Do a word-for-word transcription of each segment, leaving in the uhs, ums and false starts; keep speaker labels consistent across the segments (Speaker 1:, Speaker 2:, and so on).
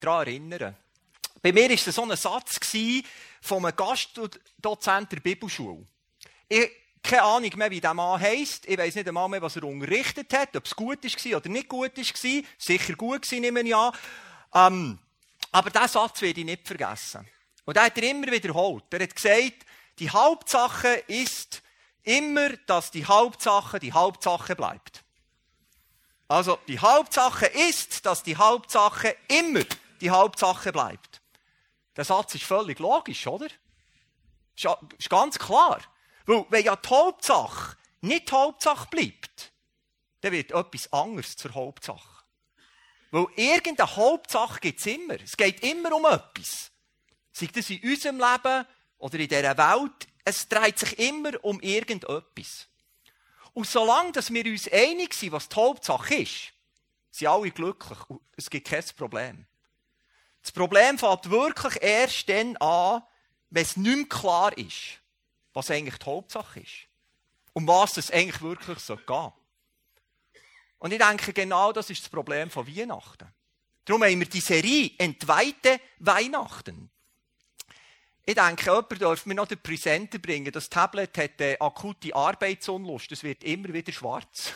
Speaker 1: daran erinnern. Bei mir war es so ein Satz von einem Gastdozent der Bibelschule. Ich keine Ahnung mehr, wie der Mann heisst. Ich weiss nicht einmal mehr, was er unterrichtet hat, ob es gut war oder nicht gut war. Sicher gut war, nehme ich an. Ähm, aber diesen Satz werde ich nicht vergessen. Und den hat er immer wiederholt. Er hat gesagt, die Hauptsache ist immer, dass die Hauptsache die Hauptsache bleibt. Also, die Hauptsache ist, dass die Hauptsache immer die Hauptsache bleibt. Der Satz ist völlig logisch, oder? Ist ganz klar. Weil, wenn ja die Hauptsache nicht die Hauptsache bleibt, dann wird etwas anderes zur Hauptsache. Weil irgendeine Hauptsache gibt es immer. Es geht immer um etwas. Sei das in unserem Leben oder in dieser Welt, es dreht sich immer um irgendetwas. Und solange dass wir uns einig sind, was die Hauptsache ist, sind alle glücklich und es gibt kein Problem. Das Problem fängt wirklich erst dann an, wenn es nicht mehr klar ist, was eigentlich die Hauptsache ist. Um was es eigentlich wirklich so geht. Und ich denke, genau das ist das Problem von Weihnachten. Darum haben wir die Serie «Entweihte Weihnachten». Ich denke, jemand darf mir noch den Präsenter bringen. Das Tablet hat eine akute Arbeitsunlust. Es wird immer wieder schwarz.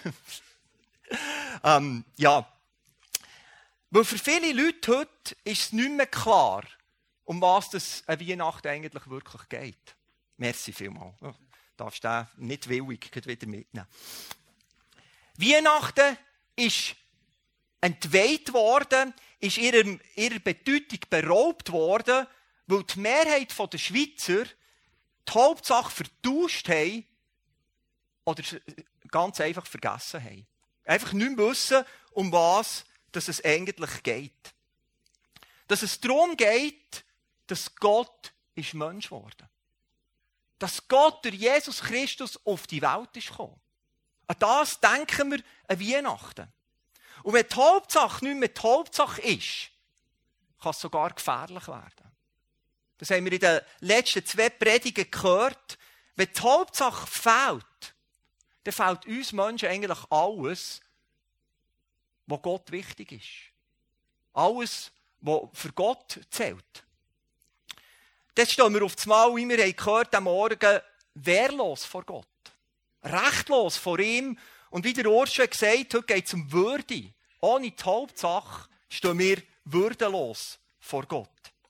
Speaker 1: ähm, ja. Weil für viele Leute heute ist es nicht mehr klar, um was es an Weihnachten eigentlich wirklich geht. Merci vielmals. Du darfst den nicht willig wieder mitnehmen. Weihnachten ist entweiht worden, ist ihrer, ihrer Bedeutung beraubt worden, weil die Mehrheit der Schweizer die Hauptsache vertauscht haben oder ganz einfach vergessen haben. Einfach nicht mehr wissen, um was dass es eigentlich geht. Dass es darum geht, dass Gott ist Mensch geworden. Dass Gott durch Jesus Christus auf die Welt ist gekommen. An das denken wir an Weihnachten. Und wenn die Hauptsache nicht mehr die Hauptsache ist, kann es sogar gefährlich werden. Das haben wir in den letzten zwei Predigen gehört. Wenn die Hauptsache fehlt, dann fehlt uns Menschen eigentlich alles, was Gott wichtig ist. Alles, was für Gott zählt. Jetzt stehen wir auf das Mal, wie wir haben gehört, am Morgen wehrlos vor Gott. Rechtlos vor ihm. Und wie der Urs schon gesagt hat, heute geht es um Würde. Ohne die Hauptsache stehen wir würdelos vor Gott.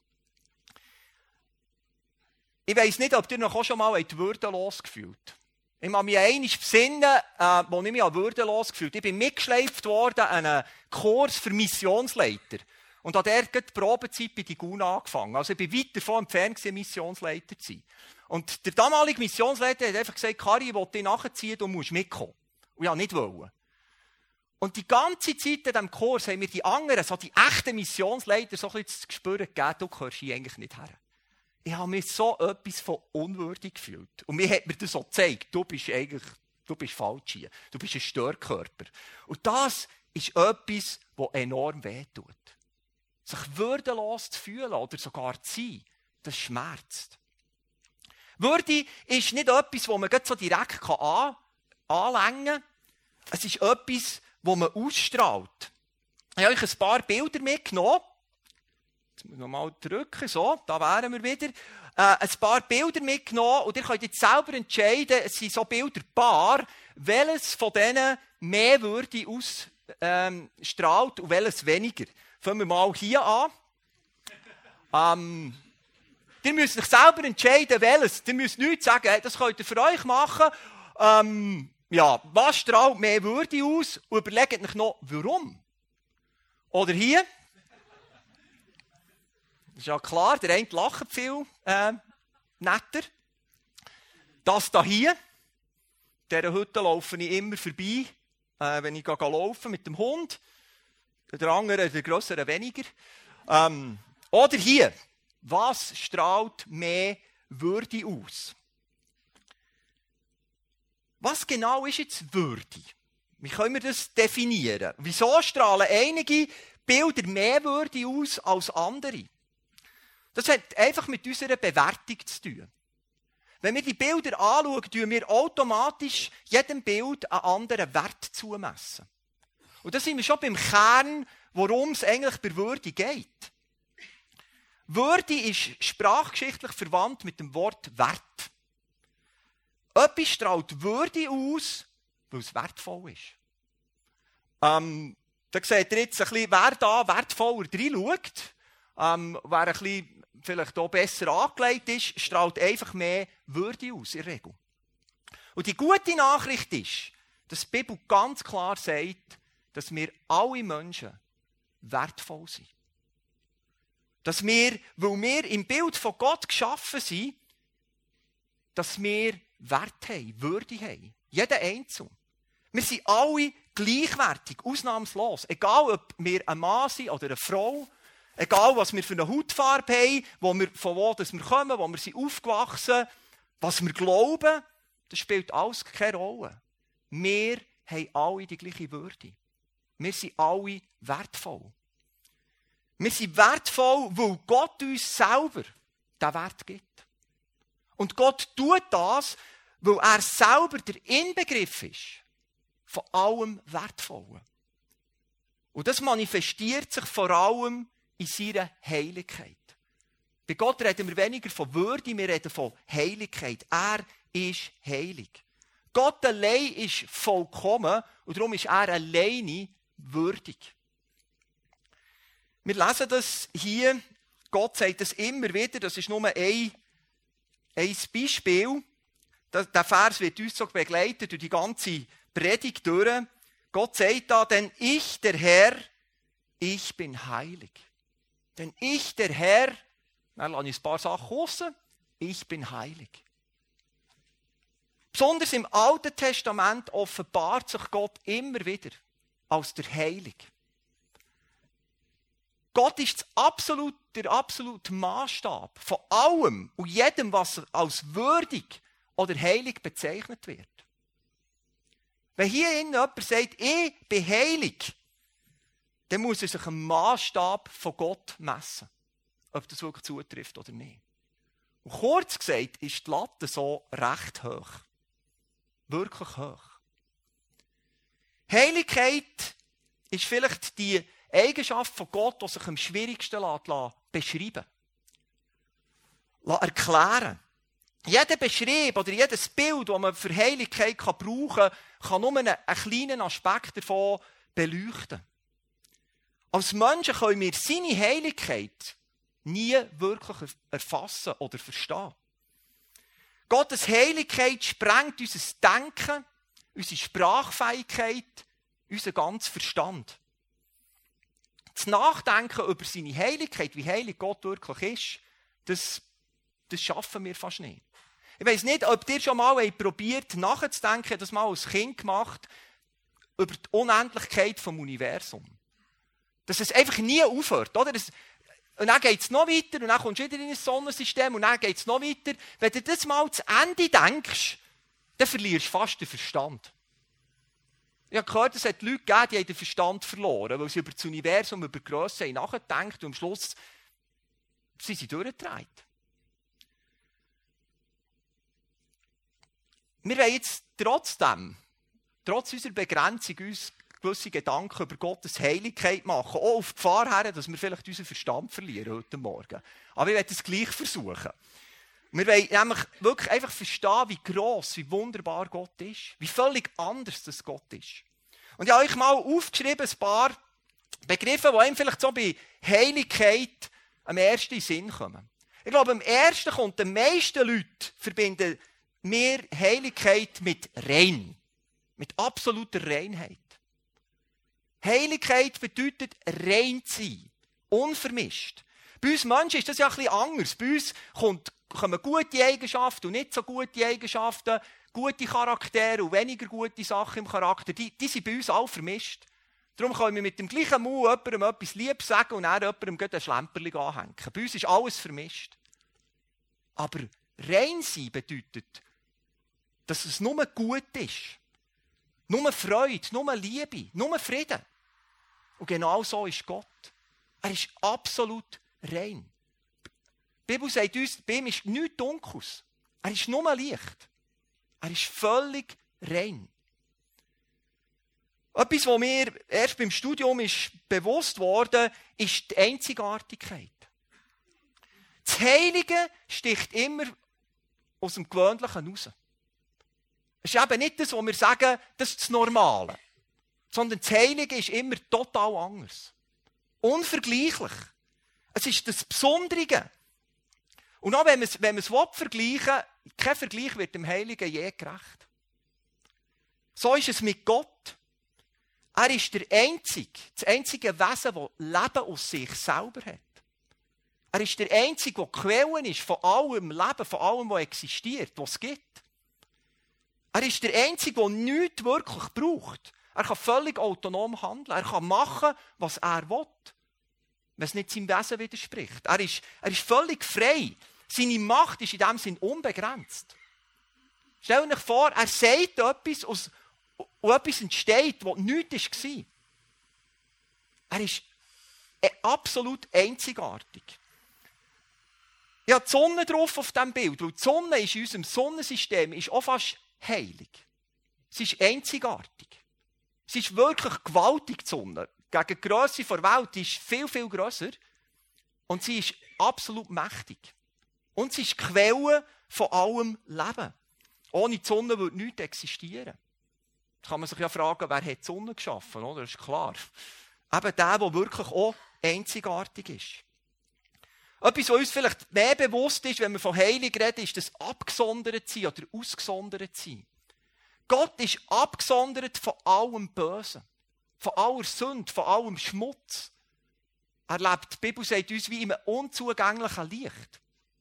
Speaker 1: Ich weiss nicht, ob ihr noch schon mal würdelos gefühlt habt. Ich kann mich einmal besinnen, äh, wo ich mich würdelos gefühlt habe. Ich bin mitgeschleift worden an einen Kurs für Missionsleiter. Und habe dort die Probezeit bei die Guna angefangen. Also ich bin weit davon entfernt, Missionsleiter zu sein. Und der damalige Missionsleiter hat einfach gesagt, Kari, ich will dich nachziehen, du musst mitkommen. Und ich wollte nicht. Und die ganze Zeit in diesem Kurs haben mir die anderen, so die echten Missionsleiter, so ein bisschen zu spüren gegeben, du gehörst hier eigentlich nicht her. Ich habe mich so etwas von unwürdig gefühlt. Und mir hat mir das so gezeigt, du bist eigentlich, du bist falsch hier. Du bist ein Störkörper. Und das ist etwas, das enorm wehtut. Sich würdelos zu fühlen oder sogar zu sein, das schmerzt. Würde ist nicht etwas, das man so direkt an, anlängen kann. Es ist etwas, das man ausstrahlt. Ich habe euch ein paar Bilder mitgenommen. Jetzt muss ich nochmal drücken, so, da wären wir wieder. Äh, ein paar Bilder mitgenommen und ihr könnt jetzt selber entscheiden, es sind so Bilder paar, welches von denen mehr Würde ausstrahlt und welches weniger. Fangen wir mal hier an. Ähm, ihr müsst euch selber entscheiden, welches. Ihr müsst nichts sagen, hey, das könnt ihr für euch machen. Ähm, ja, was strahlt mehr Würde aus? Und überlegt euch noch, warum. Oder hier. Das ist ja klar, der eine lacht viel äh, netter. Das da hier. Dieser Hütte laufe ich immer vorbei, äh, wenn ich gehe laufen mit dem Hund. Der andere, der grössere weniger. Ähm, oder hier. Was strahlt mehr Würde aus? Was genau ist jetzt Würde? Wie können wir das definieren? Wieso strahlen einige Bilder mehr Würde aus als andere? Das hat einfach mit unserer Bewertung zu tun. Wenn wir die Bilder anschauen, tun wir automatisch jedem Bild einen anderen Wert zumessen. Und da sind wir schon beim Kern, worum es eigentlich bei Würde geht. Würde ist sprachgeschichtlich verwandt mit dem Wort Wert. Etwas strahlt Würde aus, weil es wertvoll ist. Ähm, da seht ihr jetzt ein bisschen, wer da wertvoller reinschaut, ähm, wer ein bisschen vielleicht auch besser angelegt ist, strahlt einfach mehr Würde aus, in der Regel. Und die gute Nachricht ist, dass die Bibel ganz klar sagt, dass wir alle Menschen wertvoll sind. Dass wir, weil wir im Bild von Gott geschaffen sind, dass wir Wert haben, Würde haben. Jeder Einzelne. Wir sind alle gleichwertig, ausnahmslos. Egal, ob wir ein Mann sind oder eine Frau, egal, was wir für eine Hautfarbe haben, wo wir, von wo wir kommen, wo wir sind aufgewachsen, was wir glauben, das spielt alles keine Rolle. Wir haben alle die gleiche Würde. Wir sind alle wertvoll. Wir sind wertvoll, weil Gott uns selber den Wert gibt. Und Gott tut das, weil er selber der Inbegriff ist von allem Wertvollen. Und das manifestiert sich vor allem in seiner Heiligkeit. Bei Gott reden wir weniger von Würde, wir reden von Heiligkeit. Er ist heilig. Gott allein ist vollkommen und darum ist er alleine würdig. Wir lesen das hier, Gott sagt das immer wieder, das ist nur ein, ein Beispiel. Der Vers wird uns so begleitet durch die ganze Predigt durch. Gott sagt da, denn ich, der Herr, ich bin heilig. Denn ich, der Herr, dann lasse ich ein paar Sachen raus, ich bin heilig. Besonders im Alten Testament offenbart sich Gott immer wieder als der Heilig. Gott ist das absolut, der absolute Maßstab von allem und jedem, was als würdig oder heilig bezeichnet wird. Wenn hier innen jemand sagt, ich bin heilig, dann muss er sich am Maßstab von Gott messen, ob das wirklich zutrifft oder nicht. Und kurz gesagt ist die Latte so recht hoch. Wirklich hoch. Heiligkeit ist vielleicht die Eigenschaft von Gott, die sich am schwierigsten beschreiben lässt. Erklären. Jeder Beschrieb oder jedes Bild, das man für Heiligkeit brauchen kann, kann nur einen, einen kleinen Aspekt davon beleuchten. Als Menschen können wir seine Heiligkeit nie wirklich erfassen oder verstehen. Gottes Heiligkeit sprengt unser Denken, unsere Sprachfähigkeit, unseren ganzen Verstand. Das Nachdenken über seine Heiligkeit, wie heilig Gott wirklich ist, das, das schaffen wir fast nicht. Ich weiss nicht, ob ihr schon mal probiert nachzudenken, das mal als Kind gemacht, über die Unendlichkeit des Universums. Dass es einfach nie aufhört, oder? Das, und dann geht es noch weiter, und dann kommst du wieder in ein Sonnensystem, und dann geht es noch weiter. Wenn du das mal zu Ende denkst, dann verlierst du fast den Verstand. Ich habe gehört, es hat Leute gegeben, die haben den Verstand verloren, weil sie über das Universum, über die Grösse nachgedacht und am Schluss sind sie durchgedreht. Wir wollen jetzt trotzdem, trotz unserer Begrenzung, uns gewisse Gedanken über Gottes Heiligkeit machen. Auch auf die Gefahr her, dass wir vielleicht unseren Verstand verlieren heute Morgen. Aber ich werde es gleich versuchen. Wir wollen nämlich wirklich einfach verstehen, wie gross, wie wunderbar Gott ist. Wie völlig anders das Gott ist. Und ich habe euch mal aufgeschrieben, ein paar Begriffe, die einem vielleicht so bei Heiligkeit am ersten in den Sinn kommen. Ich glaube, am ersten kommt den meisten Leute verbinden wir Heiligkeit mit rein. Mit absoluter Reinheit. Heiligkeit bedeutet rein zu sein. Unvermischt. Bei uns Menschen ist das ja ein bisschen anders. Bei uns kommt, kommen gute Eigenschaften und nicht so gute Eigenschaften, gute Charaktere und weniger gute Sachen im Charakter. Die, die sind bei uns alle vermischt. Darum können wir mit dem gleichen Mund jemandem etwas Liebes sagen und dann jemandem ein Schlemperli anhängen. Bei uns ist alles vermischt. Aber rein sein bedeutet, dass es nur gut ist. Nur Freude, nur Liebe, nur Frieden. Und genau so ist Gott. Er ist absolut rein. Die Bibel sagt uns, bei ihm ist nichts Dunkles. Er ist nur Licht. Er ist völlig rein. Etwas, was mir erst beim Studium ist bewusst wurde, ist die Einzigartigkeit. Das Heilige sticht immer aus dem Gewöhnlichen raus. Es ist eben nicht das, was wir sagen, das ist das Normale. Sondern das Heilige ist immer total anders. Unvergleichlich. Es ist das Besondere. Und auch wenn man es, wenn man es will, vergleichen will, kein Vergleich wird dem Heiligen je gerecht. So ist es mit Gott. Er ist der Einzige, das einzige Wesen, das Leben aus sich selber hat. Er ist der Einzige, der Quelle ist von allem Leben, von allem, was existiert, was es gibt. Er ist der Einzige, der nichts wirklich braucht. Er kann völlig autonom handeln. Er kann machen, was er will, wenn es nicht seinem Wesen widerspricht. Er ist, er ist völlig frei. Seine Macht ist in diesem Sinn unbegrenzt. Stell dir vor, er sagt etwas, aus, und etwas entsteht, was nichts war. Er ist absolut einzigartig. Ich habe die Sonne drauf auf diesem Bild, weil die Sonne ist in unserem Sonnensystem ist auch fast heilig. Sie ist einzigartig. Sie ist wirklich gewaltig, die Sonne. Gegen die Grösse der Welt die ist viel, viel grösser. Und sie ist absolut mächtig. Und sie ist die Quelle von allem Leben. Ohne die Sonne würde nichts existieren. Da kann man sich ja fragen, wer hat die Sonne geschaffen, oder? Das ist klar. Eben der, der wirklich auch einzigartig ist. Etwas, was uns vielleicht mehr bewusst ist, wenn wir von Heilig reden, ist das abgesondert sein oder ausgesondert sein. Gott ist abgesondert von allem Bösen, von aller Sünde, von allem Schmutz. Er lebt, die Bibel sagt uns, wie in einem unzugänglichen Licht.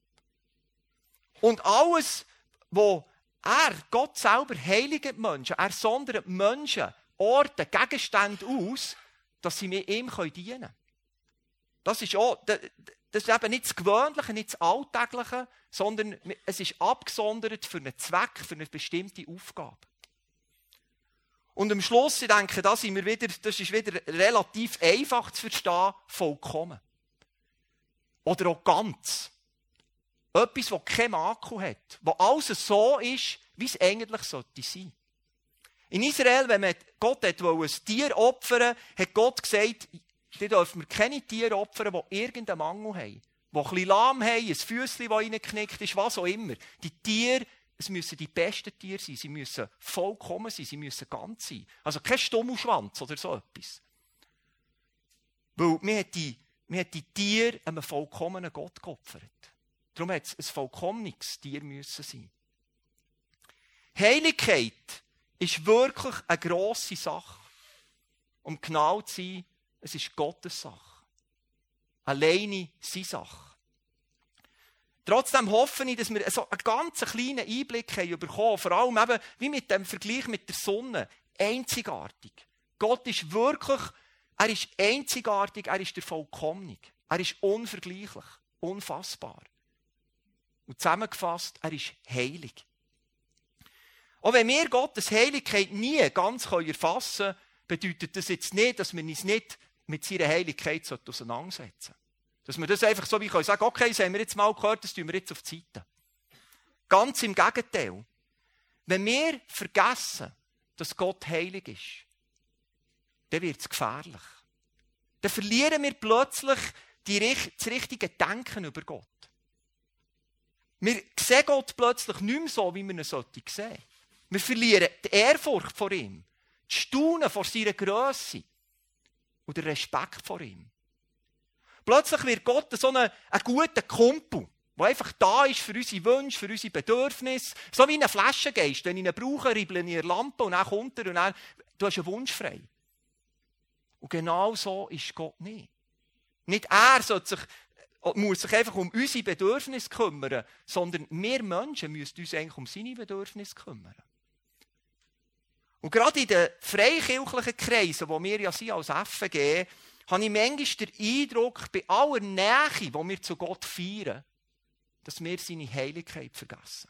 Speaker 1: Und alles, was er, Gott selber, heiligt die Menschen, er sondert Menschen, Orte, Gegenstände aus, dass sie mir ihm dienen können. Das ist auch, das ist eben nicht das Gewöhnliche, nicht das Alltägliche, sondern es ist abgesondert für einen Zweck, für eine bestimmte Aufgabe. Und am Schluss, ich denke, da sind wir wieder, das ist wieder relativ einfach zu verstehen, vollkommen. Oder auch ganz. Etwas, das kein Makel hat. Wo alles so ist, wie es eigentlich sollte sein. In Israel, wenn man Gott wollte ein Tier opfern, hat Gott gesagt, die dürfen wir keine Tiere opfern, die irgendeinen Mangel haben. Die ein bisschen lahm haben, ein Füßchen, das reingeknickt ist, was auch immer. Die Tiere, es müssen die besten Tiere sein. Sie müssen vollkommen sein, sie müssen ganz sein. Also kein Stummelschwanz oder so etwas. Weil man hat die, man hat die Tiere einem vollkommenen Gott geopfert. Darum hat es ein vollkommenes Tier müssen sein. Heiligkeit ist wirklich eine grosse Sache. Um genau zu sein, es ist Gottes Sache. Alleine seine Sache. Trotzdem hoffe ich, dass wir so einen ganz kleinen Einblick haben bekommen, vor allem eben, wie mit dem Vergleich mit der Sonne, einzigartig. Gott ist wirklich, er ist einzigartig, er ist der Vollkommene. Er ist unvergleichlich, unfassbar. Und zusammengefasst, er ist heilig. Auch wenn wir Gottes Heiligkeit nie ganz erfassen können, bedeutet das jetzt nicht, dass wir uns nicht mit seiner Heiligkeit auseinandersetzen sollten. Dass wir das einfach so wie können sagen, okay, das haben wir jetzt mal gehört, das tun wir jetzt auf die Seite. Ganz im Gegenteil. Wenn wir vergessen, dass Gott heilig ist, dann wird es gefährlich. Dann verlieren wir plötzlich die, das richtige Denken über Gott. Wir sehen Gott plötzlich nicht mehr so, wie wir ihn sehen sollten. Wir verlieren die Ehrfurcht vor ihm, das Staunen vor seiner Grösse und den Respekt vor ihm. Plötzlich wird Gott so ein, ein guter Kumpel, der einfach da ist für unsere Wünsche, für unsere Bedürfnisse. So wie ein Flaschengeist. Wenn ich ihn brauche, rible ich eine Lampe und dann kommt er und dann, du hast einen Wunsch frei. Und genau so ist Gott nicht. Nicht er sollte sich, muss sich einfach um unsere Bedürfnisse kümmern, sondern wir Menschen müssen uns eigentlich um seine Bedürfnisse kümmern. Und gerade in den freikirchlichen Kreisen, wo wir ja sind als F G, habe ich manchmal den Eindruck, bei aller Nähe, die wir zu Gott feiern, dass wir seine Heiligkeit vergessen.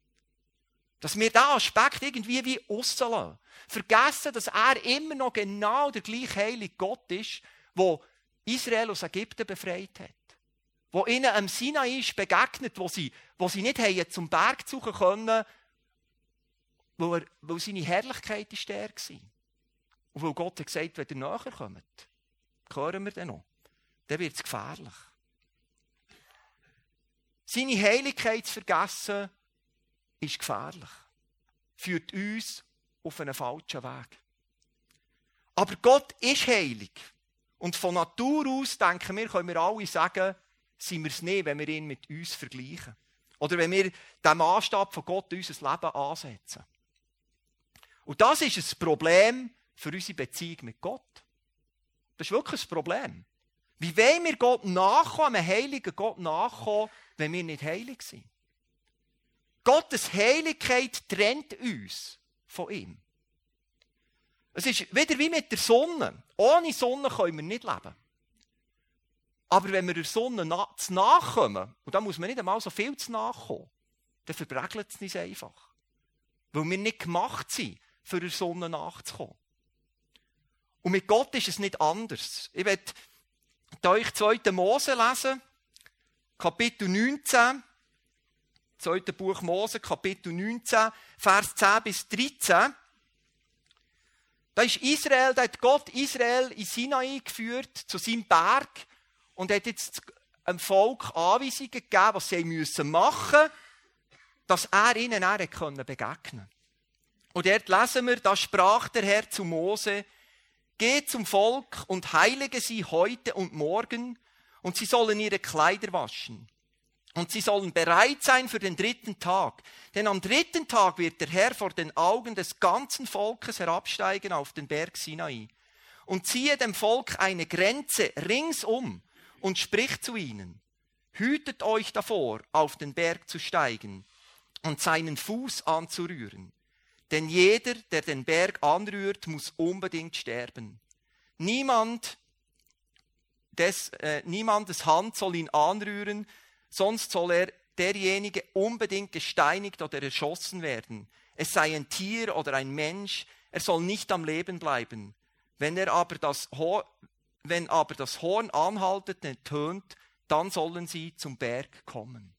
Speaker 1: Dass wir diesen Aspekt irgendwie wie rauslassen. Vergessen, dass er immer noch genau der gleiche heilige Gott ist, der Israel aus Ägypten befreit hat. Wo ihnen am Sinai ist begegnet, wo sie, wo sie nicht haben zum Berg suchen können, weil, er, weil seine Herrlichkeit ist der war. Und weil Gott hat gesagt, wenn ihr näher kommt, hören wir den noch, dann wird es gefährlich. Seine Heiligkeit zu vergessen, ist gefährlich. Führt uns auf einen falschen Weg. Aber Gott ist heilig. Und von Natur aus, denken wir, können wir alle sagen, sind wir es nicht, wenn wir ihn mit uns vergleichen. Oder wenn wir den Maßstab von Gott in unser Leben ansetzen. Und das ist ein Problem für unsere Beziehung mit Gott. Das ist wirklich ein Problem. Wie wollen wir Gott nachkommen, einem heiligen Gott nachkommen, wenn wir nicht heilig sind? Gottes Heiligkeit trennt uns von ihm. Es ist wieder wie mit der Sonne. Ohne Sonne können wir nicht leben. Aber wenn wir der Sonne na- zu nachkommen, und da muss man nicht einmal so viel zu nachkommen, dann verbregelt es uns einfach. Weil wir nicht gemacht sind, für der Sonne nachzukommen. Und mit Gott ist es nicht anders. Ich werde euch zweiten Mose lesen, Kapitel neunzehn. zweite Buch Mose, Kapitel neunzehn, Vers zehn bis dreizehn. Da ist Israel, da hat Gott Israel in Sinai geführt, zu seinem Berg, und hat jetzt dem Volk Anweisungen gegeben, was sie müssen machen, dass er ihnen dann begegnen konnte. Und dort lesen wir, da sprach der Herr zu Mose: Geh zum Volk und heilige sie heute und morgen, und sie sollen ihre Kleider waschen. Und sie sollen bereit sein für den dritten Tag. Denn am dritten Tag wird der Herr vor den Augen des ganzen Volkes herabsteigen auf den Berg Sinai. Und ziehe dem Volk eine Grenze ringsum und spricht zu ihnen: Hütet euch davor, auf den Berg zu steigen und seinen Fuß anzurühren. Denn jeder, der den Berg anrührt, muss unbedingt sterben. Niemand des, äh, niemandes Hand soll ihn anrühren, sonst soll er derjenige unbedingt gesteinigt oder erschossen werden. Es sei ein Tier oder ein Mensch, er soll nicht am Leben bleiben. Wenn, er aber, das Horn, wenn aber das Horn anhaltet und tönt, dann sollen sie zum Berg kommen.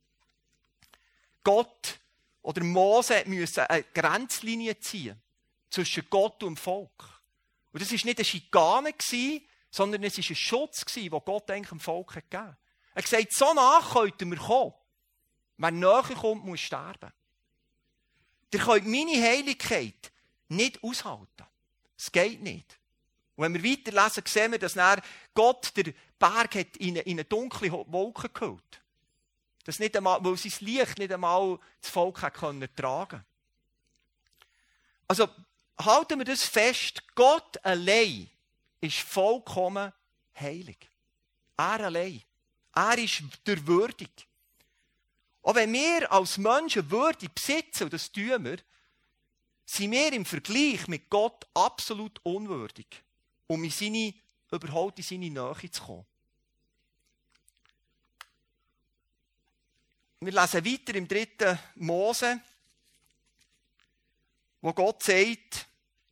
Speaker 1: Gott oder Mose musste eine Grenzlinie ziehen zwischen Gott und dem Volk. Und das war nicht eine Schikane, sondern es war ein Schutz, den Gott eigentlich dem Volk gegeben hat. Er hat gesagt, so nach könnten wir kommen. Wer näher kommt, muss sterben. Ihr könnt meine Heiligkeit nicht aushalten. Es geht nicht. Und wenn wir weiterlesen, sehen wir, dass dann Gott den Berg hat in, eine, in eine dunkle Wolke gehüllt. Das nicht einmal, weil sein Licht nicht einmal das Volk hat können tragen. Also halten wir das fest, Gott allein ist vollkommen heilig. Er allein. Er ist der würdig. Auch wenn wir als Menschen Würde besitzen, und das tun wir, sind wir im Vergleich mit Gott absolut unwürdig, um in seine, überhaupt in seine Nähe zu kommen. Wir lesen weiter im dritten Mose, wo Gott sagt,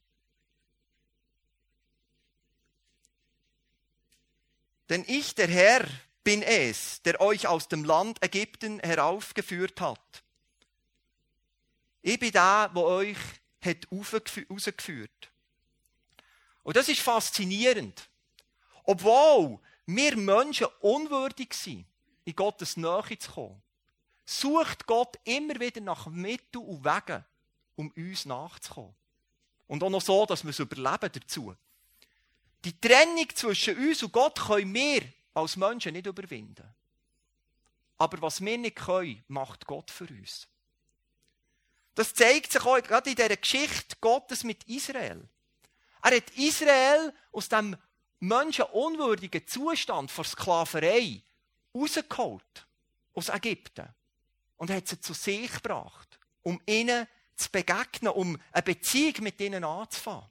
Speaker 1: denn ich, der Herr, bin es, der euch aus dem Land Ägypten heraufgeführt hat. Ich bin der, der euch hat rausgeführt. Und das ist faszinierend. Obwohl wir Menschen unwürdig sind, in Gottes Nähe zu kommen, sucht Gott immer wieder nach Mitteln und Wegen, um uns nachzukommen. Und auch noch so, dass wir es überleben dazu. Die Trennung zwischen uns und Gott können wir als Menschen nicht überwinden. Aber was wir nicht können, macht Gott für uns. Das zeigt sich auch gerade in dieser Geschichte Gottes mit Israel. Er hat Israel aus dem menschenunwürdigen Zustand von Sklaverei rausgeholt, aus Ägypten. Und hat sie zu sich gebracht, um ihnen zu begegnen, um eine Beziehung mit ihnen anzufangen.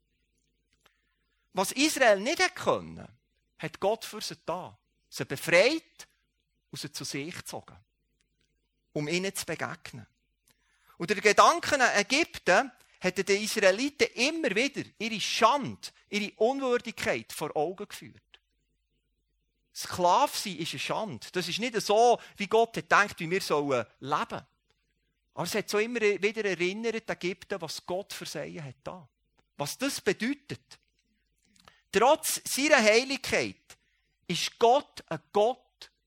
Speaker 1: Was Israel nicht konnte, hat Gott für sie da. Sie befreit und sie zu sich gezogen, um ihnen zu begegnen. Und der Gedanke an Ägypten hat den Israeliten immer wieder ihre Schande, ihre Unwürdigkeit vor Augen geführt. Sklave sein ist eine Schande. Das ist nicht so, wie Gott hat gedacht, wie wir sollen leben. Aber es hat so immer wieder erinnert, Ägypten, was Gott für sie hat da. Was das bedeutet. Trotz seiner Heiligkeit ist Gott ein Gott,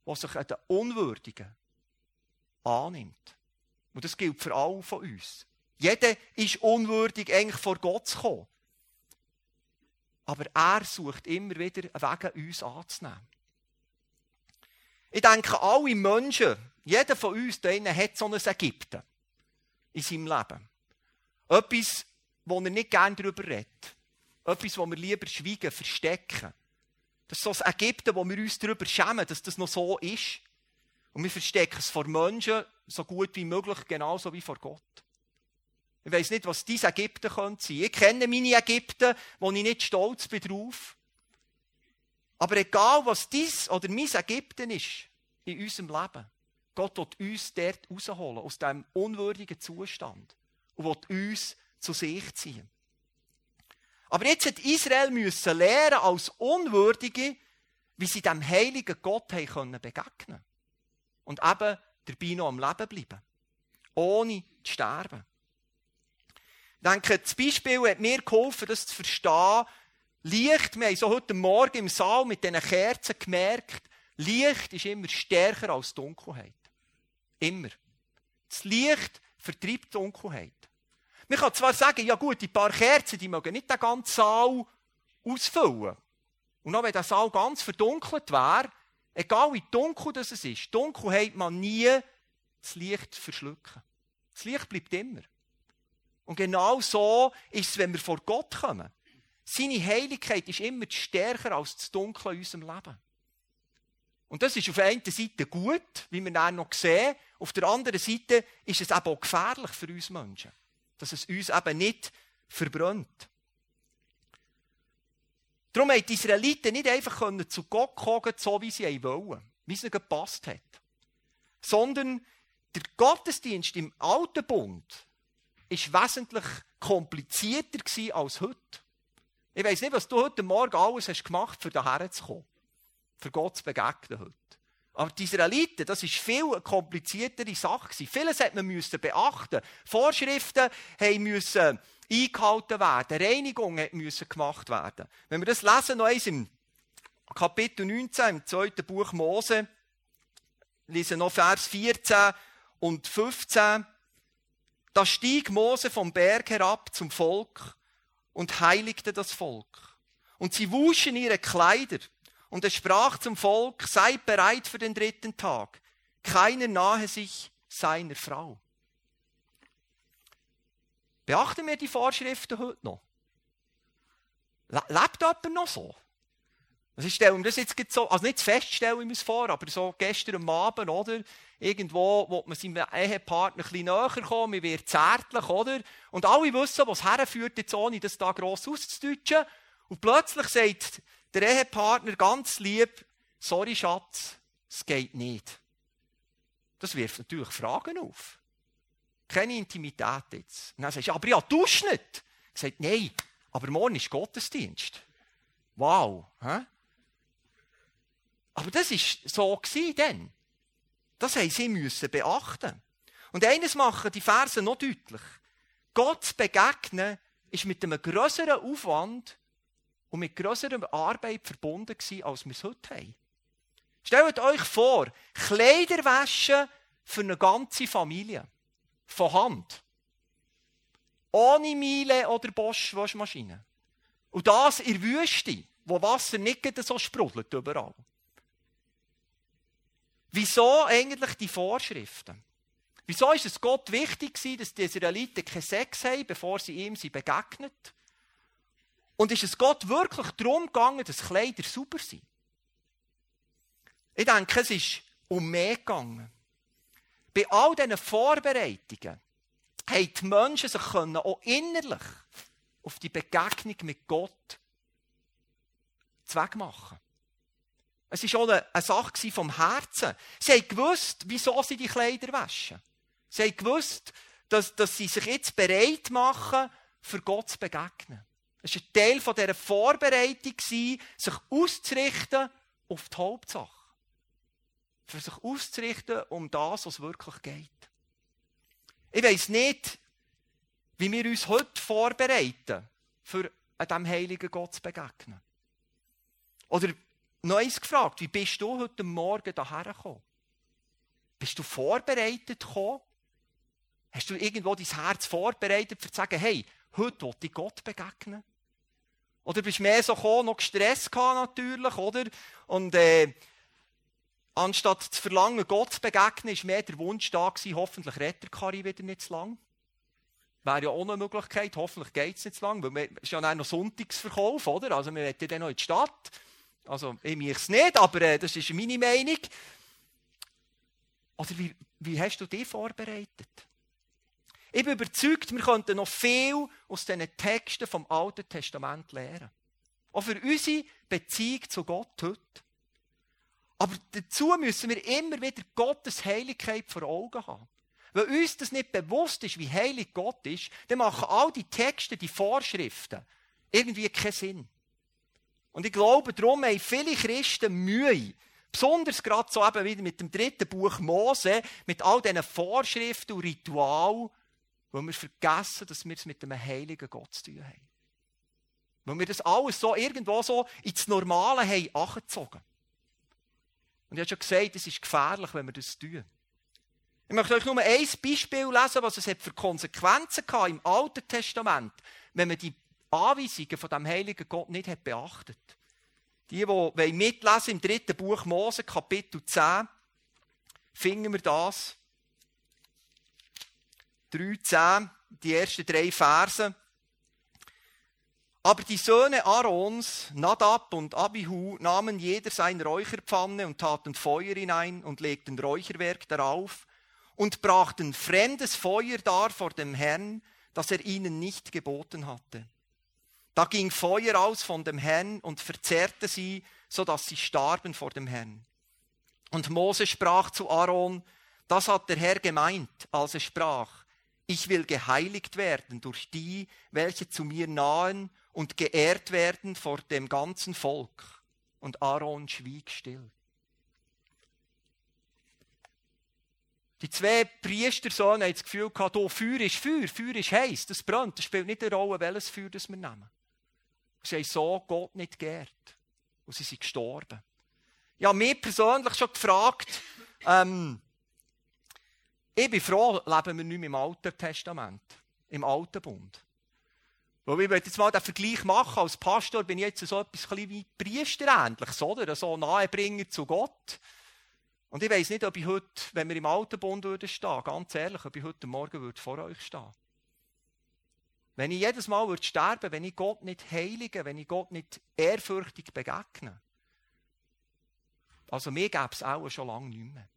Speaker 1: der sich an den Unwürdigen annimmt. Und das gilt für alle von uns. Jeder ist unwürdig, eigentlich vor Gott zu kommen. Aber er sucht immer wieder einen Weg, uns anzunehmen. Ich denke, alle Menschen, jeder von uns da innen hat so ein Ägypten in seinem Leben. Etwas, wo er nicht gerne darüber redet. Etwas, wo wir lieber schweigen, verstecken. Das ist so ein Ägypten, wo wir uns darüber schämen, dass das noch so ist. Und wir verstecken es vor Menschen so gut wie möglich, genauso wie vor Gott. Ich weiss nicht, was diese Ägypten könnte sein. Ich kenne meine Ägypten, wo ich nicht stolz bin drauf. Aber egal, was dies oder mein Ägypten ist in unserem Leben, Gott will uns dort rausholen, aus diesem unwürdigen Zustand. Und will uns zu sich ziehen. Aber jetzt hat Israel müssen lernen, als Unwürdige, wie sie dem heiligen Gott begegnen konnten. Und eben dabei noch am Leben bleiben. Ohne zu sterben. Ich denke, das Beispiel hat mir geholfen, das zu verstehen. Licht, wir haben so heute Morgen im Saal mit diesen Kerzen gemerkt, Licht ist immer stärker als Dunkelheit. Immer. Das Licht vertreibt die Dunkelheit. Man kann zwar sagen, ja gut, die paar Kerzen, die mögen nicht den ganzen Saal ausfüllen. Und auch wenn der Saal ganz verdunkelt wäre, egal wie dunkel das ist, Dunkelheit man nie das Licht verschlucken. Das Licht bleibt immer. Und genau so ist es, wenn wir vor Gott kommen. Seine Heiligkeit ist immer stärker als das Dunkle in unserem Leben. Und das ist auf der einen Seite gut, wie wir dann noch sehen. Auf der anderen Seite ist es eben auch gefährlich für uns Menschen. Dass es uns eben nicht verbrennt. Darum haben die Israeliten nicht einfach zu Gott kommen, so wie sie wollen, wie es ihnen gepasst hat. Sondern der Gottesdienst im Alten Bund war wesentlich komplizierter als heute. Ich weiss nicht, was du heute Morgen alles hast gemacht, um hierher zu kommen. Für Gott zu begegnen heute. Aber die Israeliten, das war viel eine kompliziertere Sache. Vieles hat man beachten. Vorschriften mussten eingehalten werden. Reinigung musste gemacht werden. Wenn wir das lesen, noch eins im Kapitel neunzehn, im zweiten Buch Mose, lesen noch Vers vierzehn und fünfzehn. Da stieg Mose vom Berg herab zum Volk und heiligte das Volk. Und sie wuschen ihre Kleider. Und er sprach zum Volk, seid bereit für den dritten Tag. Keiner nahe sich seiner Frau. Beachten wir die Vorschriften heute noch? Le- Lebt jemand noch so? Also ich stelle mir das jetzt so, also nicht feststellen, ich mir es vor, aber so gestern am Abend, oder? Irgendwo will man seinem Ehepartner ein bisschen näher kommen, man wird zärtlich, oder? Und alle wissen, was herführt, jetzt ohne das da gross auszudeutschen. Und plötzlich sagt der Ehepartner ganz lieb, sorry Schatz, es geht nicht. Das wirft natürlich Fragen auf. Keine Intimität jetzt. Und dann sagst du, aber ja, dusch nicht. Er sagt, nein, aber morgen ist Gottesdienst. Wow. Hä? Aber das war so dann. Das haben sie müssen beachten. Und eines machen die Verse noch deutlich. Gott zu begegnen ist mit einem grösseren Aufwand und mit grösserer Arbeit verbunden gewesen, als wir es heute haben. Stellt euch vor, Kleider waschen für eine ganze Familie. Von Hand. Ohne Miele oder Bosch-Waschmaschine. Und das in der Wüste, wo Wasser nicht so sprudelt überall. Wieso eigentlich die Vorschriften? Wieso ist es Gott wichtig gewesen, dass die Israeliten keinen Sex haben, bevor sie ihm sie begegnet? Und ist es Gott wirklich darum gegangen, dass Kleider sauber sind? Ich denke, es ist um mehr gegangen. Bei all diesen Vorbereitungen haben die Menschen sich auch innerlich auf die Begegnung mit Gott Zweck machen. Es war auch eine, eine Sache vom Herzen. Sie haben gewusst, wieso sie die Kleider waschen. Sie haben gewusst, dass, dass sie sich jetzt bereit machen, für Gott zu begegnen. Es war ein Teil von dieser Vorbereitung, sich auszurichten auf die Hauptsache. Für sich auszurichten um das, was wirklich geht. Ich weiss nicht, wie wir uns heute vorbereiten, für diesem heiligen Gott zu begegnen. Oder noch eins gefragt, wie bist du heute Morgen hierher gekommen? Bist du vorbereitet gekommen? Hast du irgendwo dein Herz vorbereitet, um zu sagen, hey, heute will ich Gott begegnen? Oder bist du mehr so gekommen, noch gestresst gehabt natürlich, oder? Und äh, anstatt zu verlangen, Gott zu begegnen, ist mehr der Wunsch da gewesen, hoffentlich rettet der Karri wieder nicht zu lang. Wäre ja auch eine Möglichkeit, hoffentlich geht es nicht zu lang, weil es ist ja noch Sonntagsverkauf, oder? Also wir wollen ja dann noch in die Stadt. Also ich mache es nicht, aber äh, das ist meine Meinung. Oder wie, wie hast du dich vorbereitet? Ich bin überzeugt, wir könnten noch viel aus diesen Texten vom Alten Testament lernen. Auch für unsere Beziehung zu Gott heute. Aber dazu müssen wir immer wieder Gottes Heiligkeit vor Augen haben. Wenn uns das nicht bewusst ist, wie heilig Gott ist, dann machen all die Texte, die Vorschriften irgendwie keinen Sinn. Und ich glaube, darum haben viele Christen Mühe, besonders gerade so eben wieder mit dem dritten Buch Mose, mit all diesen Vorschriften und Ritualen, weil wir vergessen, dass wir es mit einem heiligen Gott zu tun haben. Weil wir das alles so irgendwo so ins Normale haben angezogen. Und ich habe schon gesagt, es ist gefährlich, wenn wir das tun. Ich möchte euch nur ein Beispiel lesen, was es für Konsequenzen hatte im Alten Testament, wenn man die Anweisungen von dem heiligen Gott nicht hat beachtet. Die, die mitlesen im dritten Buch Mose, Kapitel zehn, finden wir das. drei, zehn, die ersten drei Verse. Aber die Söhne Aarons, Nadab und Abihu, nahmen jeder seine Räucherpfanne und taten Feuer hinein und legten Räucherwerk darauf und brachten fremdes Feuer dar vor dem Herrn, das er ihnen nicht geboten hatte. Da ging Feuer aus von dem Herrn und verzehrte sie, so dass sie starben vor dem Herrn. Und Mose sprach zu Aaron, das hat der Herr gemeint, als er sprach, ich will geheiligt werden durch die, welche zu mir nahen und geehrt werden vor dem ganzen Volk. Und Aaron schwieg still. Die zwei Priestersöhne haben das Gefühl gehabt, oh, Feuer ist Feuer, Feuer ist heiß, das brennt, das spielt nicht eine Rolle, welches Feuer das wir nehmen. Sie haben so Gott nicht geehrt. Und sie sind gestorben. Ich habe mich persönlich schon gefragt, ähm, ich bin froh, leben wir nicht mehr im Alten Testament, im Alten Bund. Weil ich möchte jetzt mal den Vergleich machen, als Pastor bin ich jetzt so etwas wie Priester ähnliches, oder? So Nahebringer zu Gott. Und ich weiss nicht, ob ich heute, wenn wir im Alten Bund würden stehen, ganz ehrlich, ob ich heute Morgen würde vor euch stehen. Wenn ich jedes Mal würde sterben, wenn ich Gott nicht heilige, wenn ich Gott nicht ehrfürchtig begegne. Also mir gäbe es auch schon lange nicht mehr.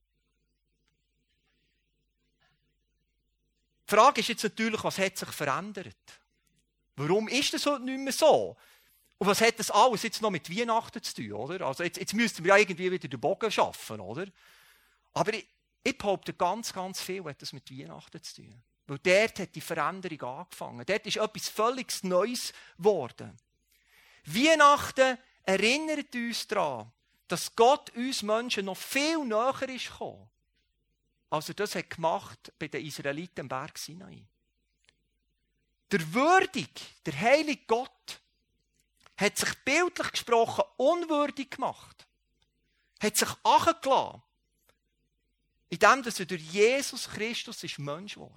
Speaker 1: Die Frage ist jetzt natürlich, was hat sich verändert? Warum ist das heute nicht mehr so? Und was hat das alles jetzt noch mit Weihnachten zu tun, oder? Also jetzt, jetzt müssten wir ja irgendwie wieder den Bogen schaffen, oder? Aber ich, ich behaupte, ganz, ganz viel hat das mit Weihnachten zu tun. Weil dort hat die Veränderung angefangen. Dort ist etwas völlig Neues geworden. Weihnachten erinnert uns daran, dass Gott uns Menschen noch viel näher ist gekommen, als er das hat gemacht bei den Israeliten am Berg Sinai. Der würdig, der heilige Gott, hat sich bildlich gesprochen unwürdig gemacht. Hat sich angelassen, indem er durch Jesus Christus ist Mensch geworden.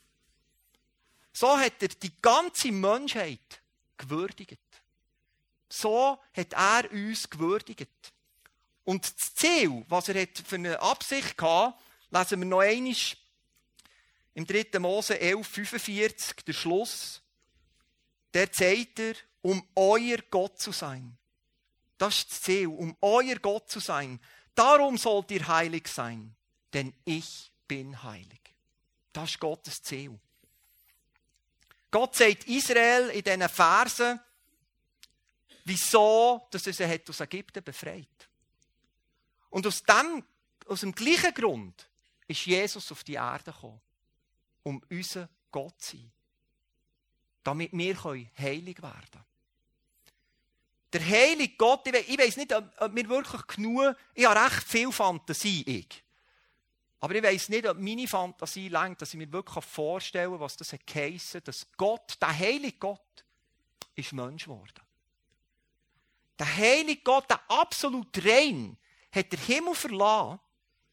Speaker 1: So hat er die ganze Menschheit gewürdigt. So hat er uns gewürdigt. Und das Ziel, was er für eine Absicht hatte, lesen wir noch einmal im dritten Mose elf fünfundvierzig, der Schluss. Der sagt er, um euer Gott zu sein. Das ist das Ziel, um euer Gott zu sein. Darum sollt ihr heilig sein, denn ich bin heilig. Das ist Gottes Ziel. Gott sagt Israel in diesen Versen, wieso dass er sie aus Ägypten befreit. Und aus dem, aus dem gleichen Grund ist Jesus auf die Erde gekommen, um unser Gott zu sein. Damit wir heilig werden können. Der heilige Gott, ich weiss nicht, ob mir wirklich genug, ich habe recht viel Fantasie, ich. Aber ich weiss nicht, ob meine Fantasie reicht, dass ich mir wirklich vorstellen kann, was das geheissen hat, dass Gott, der heilige Gott, ist Mensch geworden. Der heilige Gott, der absolut rein, hat den Himmel verlassen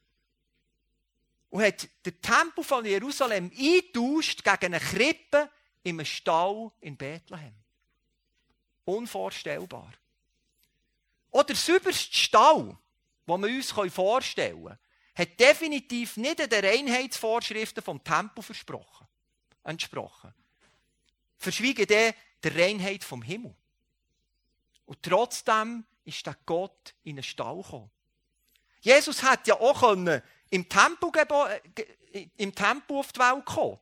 Speaker 1: und hat den Tempel von Jerusalem eingetauscht gegen eine Krippe in einem Stall in Bethlehem. Unvorstellbar. Oder der sauberste Stall, den wir uns vorstellen können, hat definitiv nicht den Reinheitsvorschriften vom Tempel versprochen, entsprochen. Verschwiegen der der Reinheit vom Himmel. Und trotzdem ist der Gott in einen Stall gekommen. Jesus hätte ja auch können im Tempel, im Tempel auf die Welt kommen.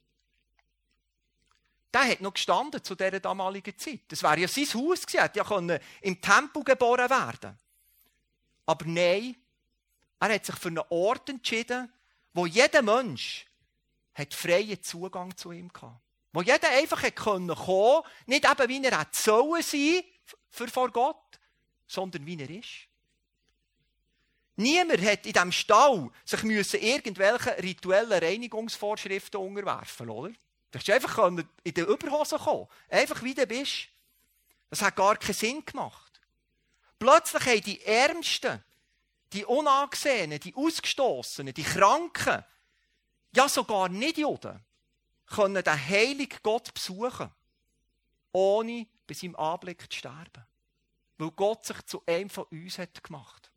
Speaker 1: Der hat noch gestanden zu dieser damaligen Zeit. Das wäre ja sein Haus gewesen, er hätte ja können im Tempel geboren werden. Aber nein, er hat sich für einen Ort entschieden, wo jeder Mensch hat freien Zugang zu ihm hatte. Wo jeder einfach kommen konnte, nicht eben wie er hätte sollen sein für vor Gott, sondern wie er ist. Niemand hat in diesem Stall sich müssen irgendwelchen rituellen Reinigungsvorschriften unterwerfen, oder? Du hast einfach in den Überhosen kommen, einfach wie du bist. Das hat gar keinen Sinn gemacht. Plötzlich haben die Ärmsten, die Unangesehenen, die Ausgestossenen, die Kranken, ja sogar Nicht-Juden, können den heiligen Gott besuchen, ohne bei seinem Anblick zu sterben. Weil Gott sich zu einem von uns hat gemacht.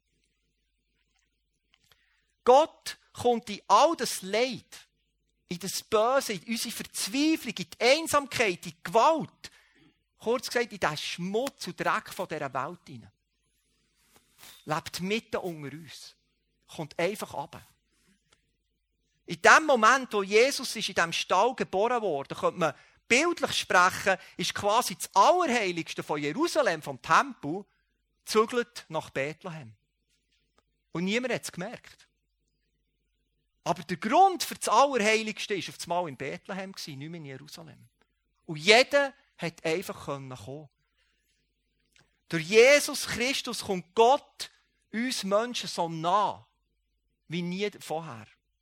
Speaker 1: Gott kommt in all das Leid, in das Böse, in unsere Verzweiflung, in die Einsamkeit, in die Gewalt, kurz gesagt, in den Schmutz und Dreck von dieser Welt hinein. Lebt mitten unter uns. Kommt einfach runter. In dem Moment, wo Jesus ist in diesem Stall geboren wurde, könnte man bildlich sprechen, ist quasi das Allerheiligste von Jerusalem, vom Tempel, zügelt nach Bethlehem. Und niemand hat es gemerkt. Aber der Grund für das Allerheiligste war auf einmal in Bethlehem, nicht mehr in Jerusalem. Und jeder hat einfach kommen. Durch Jesus Christus kommt Gott uns Menschen so nah wie nie vorher.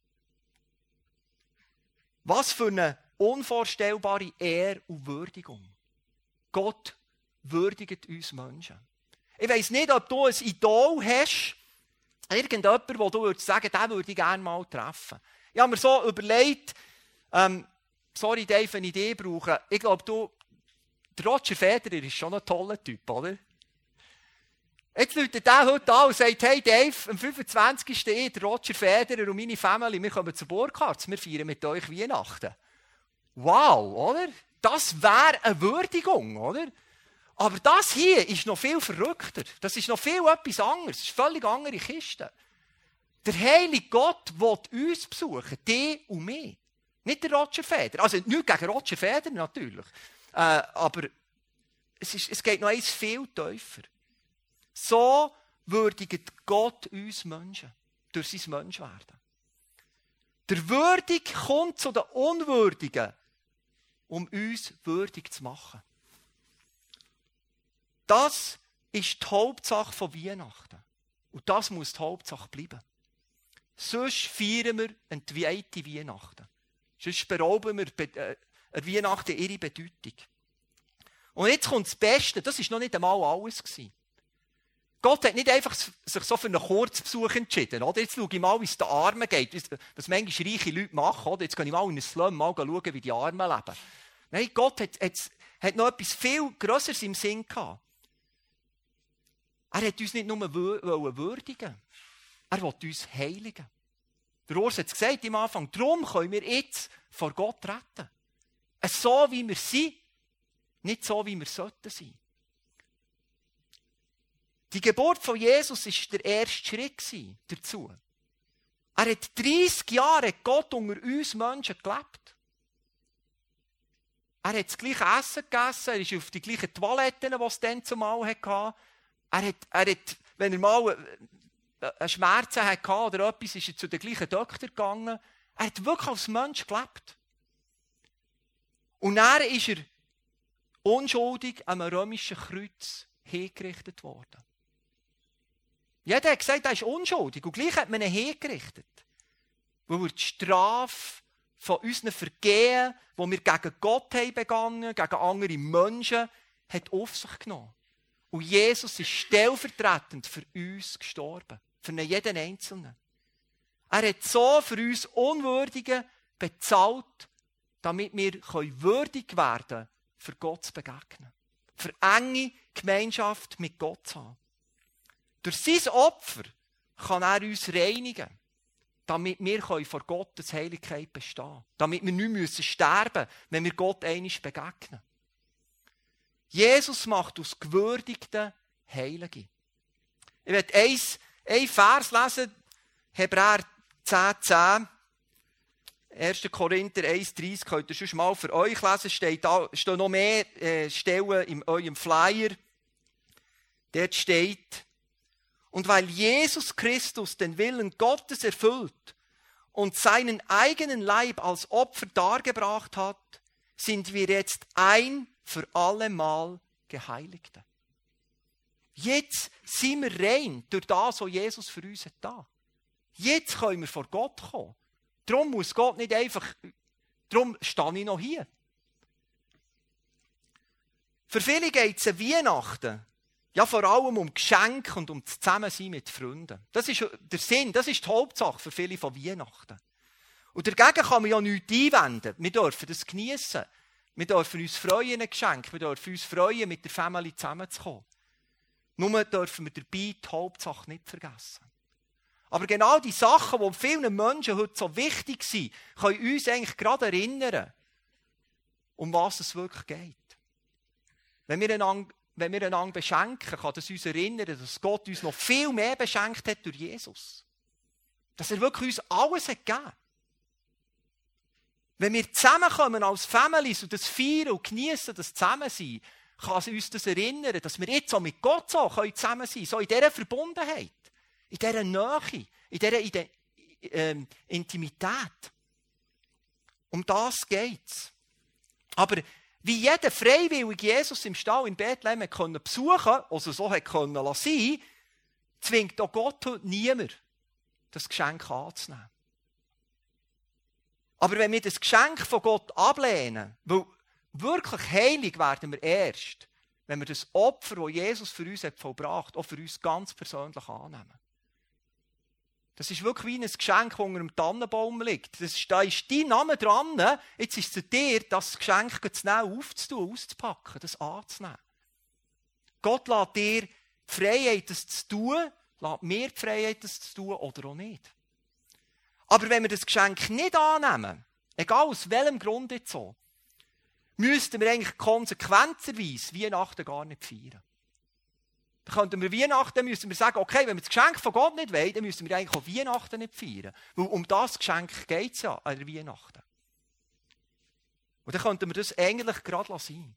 Speaker 1: Was für eine unvorstellbare Ehre und Würdigung. Gott würdigt uns Menschen. Ich weiss nicht, ob du ein Idol hast, irgendjemand, wo du würdest sagen, den würde ich gerne mal treffen. Ich habe mir so überlegt, ähm, sorry Dave, wenn ich die Idee brauche, ich glaube, du, der Roger Federer ist schon ein toller Typ, oder? Jetzt läutet der heute an und sagt, hey Dave, am fünfundzwanzigsten ich, der Roger Federer und meine Family, wir kommen zu Burkhardt, wir feiern mit euch Weihnachten. Wow, oder? Das wäre eine Würdigung, oder? Aber das hier ist noch viel verrückter. Das ist noch viel etwas anderes. Das ist eine völlig andere Kiste. Der heilige Gott will uns besuchen, die und mich. Nicht der Roger Federer. Also nicht gegen Roger Federer natürlich. Äh, aber es, ist, es geht noch eins viel tiefer. So würdigt Gott uns Menschen durch sein Menschwerden. Der Würdige kommt zu den Unwürdigen, um uns würdig zu machen. Das ist die Hauptsache von Weihnachten. Und das muss die Hauptsache bleiben. Sonst feiern wir eine entweihte Weihnachten. Sonst berauben wir der Weihnachten ihre Bedeutung. Und jetzt kommt das Beste, das war noch nicht einmal alles gewesen. Gott hat nicht einfach sich so für einen Kurzbesuch entschieden. Oder? Jetzt schaue ich mal, wie es den Armen geht, was manchmal reiche Leute machen. Oder? Jetzt gehe ich mal in einen Slum mal schauen, wie die Armen leben. Nein, Gott hat, hat, hat noch etwas viel Grösseres im Sinn gehabt. Er hat uns nicht nur würdigen, er will uns heiligen. Der Urs hat es gesagt am Anfang, darum können wir jetzt vor Gott retten. So wie wir sind, nicht so wie wir sollten sein. Die Geburt von Jesus war der erste Schritt dazu. Er hat dreissig Jahre Gott unter uns Menschen gelebt. Er hat das gleiche Essen gegessen, er ist auf die gleichen Toiletten, die es dann zumal hatte. Er hat, er hat, wenn er mal eine Schmerzen hatte oder etwas, ist er zu den gleichen Doktor gegangen. Er hat wirklich als Mensch gelebt. Und dann ist er unschuldig an einem römischen Kreuz hingerichtet worden. Jeder hat gesagt, er ist unschuldig. Und gleich hat man ihn hingerichtet. Weil er die Strafe von unseren Vergehen, die wir gegen Gott haben begangen, gegen andere Menschen, hat auf sich genommen. Und Jesus ist stellvertretend für uns gestorben. Für jeden Einzelnen. Er hat so für uns Unwürdige bezahlt, damit wir würdig werden können, für Gott zu begegnen. Für enge Gemeinschaft mit Gott zu haben. Durch sein Opfer kann er uns reinigen, damit wir vor Gottes Heiligkeit bestehen können. Damit wir nicht müssen sterben müssen, wenn wir Gott einmal begegnen. Jesus macht uns gewürdigte Heilige. Ich werde eins, einen Vers lesen, Hebräer zehn, zehn. erster Korinther eins, dreißig, könnt ihr schon mal für euch lesen, steht da, stehen noch mehr äh, Stellen in eurem Flyer. Dort steht, und weil Jesus Christus den Willen Gottes erfüllt und seinen eigenen Leib als Opfer dargebracht hat, sind wir jetzt ein für alle Mal Geheiligte. Jetzt sind wir rein durch das, was Jesus für uns hat da. Jetzt können wir vor Gott kommen. Darum muss Gott nicht einfach, darum stehe ich noch hier. Für viele geht es an Weihnachten ja vor allem um Geschenke und um das Zusammensein mit Freunden. Das ist der Sinn, das ist die Hauptsache für viele von Weihnachten. Und dagegen kann man ja nichts einwenden. Wir dürfen das geniessen. Wir dürfen uns freuen in einem Geschenk. Wir dürfen uns freuen, mit der Familie zusammenzukommen. Nur dürfen wir dabei die Hauptsache nicht vergessen. Aber genau die Sachen, die vielen Menschen heute so wichtig sind, können uns eigentlich gerade erinnern, um was es wirklich geht. Wenn wir einander, wenn wir einander beschenken, kann das uns erinnern, dass Gott uns noch viel mehr beschenkt hat durch Jesus. Dass er wirklich uns alles hat gegeben. Wenn wir zusammenkommen als Families und das feiern und geniessen, das Zusammensein, kann uns das erinnern, dass wir jetzt auch mit Gott so zusammen sein können, so in dieser Verbundenheit. In dieser Nähe, in dieser Ide- ähm, Intimität. Um das geht es. Aber wie jeder freiwillig Jesus im Stall in Bethlehem besuchen konnte, also so sein konnte, zwingt auch Gott heute niemand, das Geschenk anzunehmen. Aber wenn wir das Geschenk von Gott ablehnen, weil wirklich heilig werden wir erst, wenn wir das Opfer, das Jesus für uns hat vollbracht, auch für uns ganz persönlich annehmen. Das ist wirklich wie ein Geschenk, das unter dem Tannenbaum liegt. Das ist, da ist dein Name dran. Jetzt ist es an dir, das Geschenk zu nehmen, aufzutun, auszupacken, das anzunehmen. Gott lässt dir die Freiheit, das zu tun, lässt mir die Freiheit, das zu tun oder auch nicht. Aber wenn wir das Geschenk nicht annehmen, egal aus welchem Grund jetzt so, müssten wir eigentlich konsequenterweise Weihnachten gar nicht feiern. Dann könnten wir Weihnachten, müssen wir sagen, okay, wenn wir das Geschenk von Gott nicht wollen, dann müssen wir eigentlich auch Weihnachten nicht feiern. Weil um das Geschenk geht es ja an der Weihnachten. Und dann könnten wir das eigentlich gerade sein.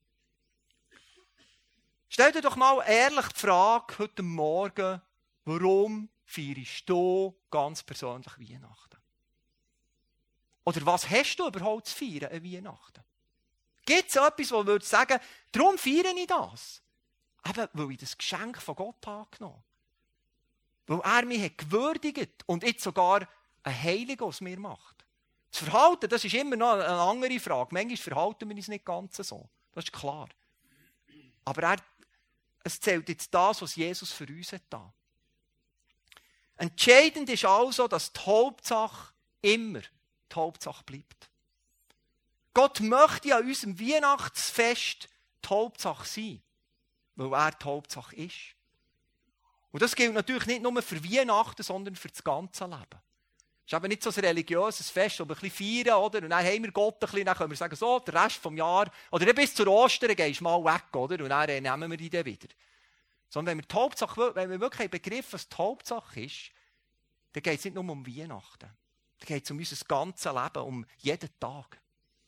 Speaker 1: Stell dir doch mal ehrlich die Frage heute Morgen, warum feierst du ganz persönlich Weihnachten? Oder was hast du überhaupt zu feiern an Weihnachten? Gibt es etwas, wo du sagen würdest, darum feiere ich das? Eben, weil ich das Geschenk von Gott angenommen habe. Weil er mich hat gewürdigt und jetzt sogar ein Heiliger aus mir macht. Das Verhalten, das ist immer noch eine andere Frage. Manchmal verhalten wir uns nicht ganz so. Das ist klar. Aber er, es zählt jetzt das, was Jesus für uns hat da. Entscheidend ist also, dass die Hauptsache immer die Hauptsache bleibt. Gott möchte an unserem Weihnachtsfest die Hauptsache sein, weil er die Hauptsache ist. Und das gilt natürlich nicht nur für Weihnachten, sondern für das ganze Leben. Es ist eben nicht so ein religiöses Fest, wo wir ein bisschen feiern, oder? Und dann haben wir Gott ein bisschen, dann können wir sagen, so, der Rest des Jahres, oder bis zur Ostern gehst du mal weg, oder? Und dann nehmen wir die dann wieder. Sondern wenn wir die Hauptsache, wenn wir wirklich begriffen, was die Hauptsache ist, dann geht es nicht nur um Weihnachten. Dann geht es um unser ganzes Leben, um jeden Tag.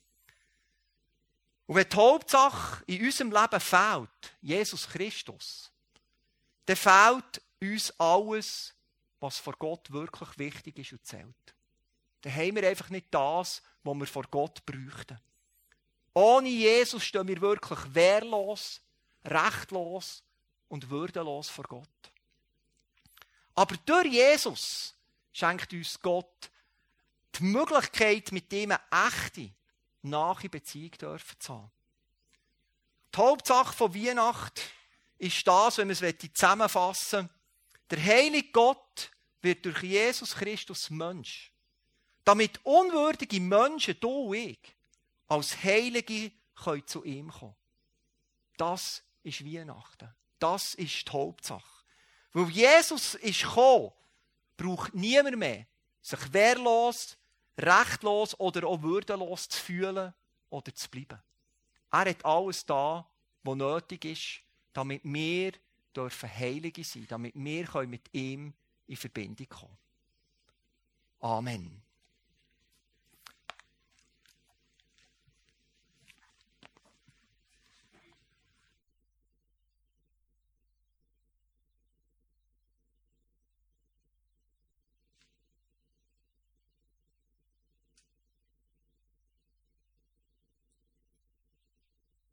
Speaker 1: Und wenn die Hauptsache in unserem Leben fehlt, Jesus Christus, dann fehlt uns alles, was vor Gott wirklich wichtig ist und zählt. Dann haben wir einfach nicht das, was wir vor Gott bräuchten. Ohne Jesus stehen wir wirklich wehrlos, rechtlos und würdelos vor Gott. Aber durch Jesus schenkt uns Gott die Möglichkeit, mit ihm eine echte, nahe Beziehung zu haben. Die Hauptsache von Weihnachten ist das, wenn wir es zusammenfassen wollen. Der heilige Gott wird durch Jesus Christus Mensch. Damit unwürdige Menschen, du und ich, als Heilige können zu ihm kommen. Das ist Weihnachten. Das ist die Hauptsache. Weil Jesus ist gekommen, braucht niemand mehr, sich wehrlos, rechtlos oder auch würdelos zu fühlen oder zu bleiben. Er hat alles da, was nötig ist, damit wir dürfen Heilige sein, damit wir mit ihm in Verbindung kommen. Amen.